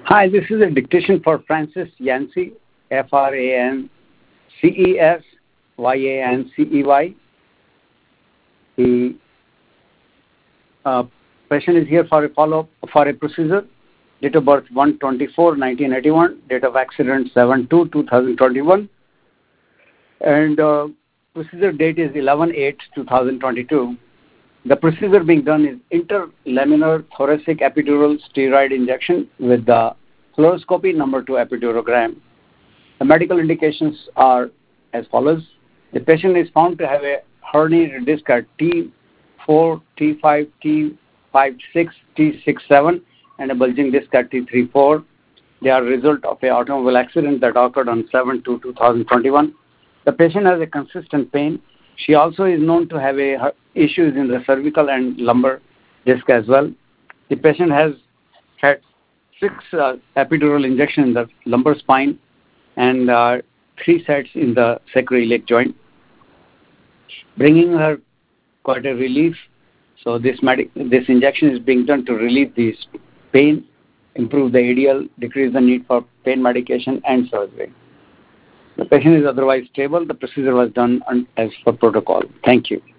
Hi, this is a dictation for Francis Yancey, FrancesyAncey. The patient is here for a follow-up for a procedure. Date of birth 1/24/1981. Date of accident 7/2/2021. And procedure date is 11/8/2022. The procedure being done is interlaminar thoracic epidural steroid injection with the fluoroscopy number 2 epidurogram. The medical indications are as follows. The patient is found to have a herniated disc at T4, T5, T56, T67 and a bulging disc at T34. They are a result of an automobile accident that occurred on 7/2/2021. The patient has a consistent pain. She also is known to have issues in the cervical and lumbar disc as well. The patient has had 6 epidural injections in the lumbar spine and 3 sets in the sacroiliac joint, bringing her quite a relief. So this injection is being done to relieve this pain, improve the ADL, decrease the need for pain medication and surgery. The patient is otherwise stable. The procedure was done as per protocol. Thank you.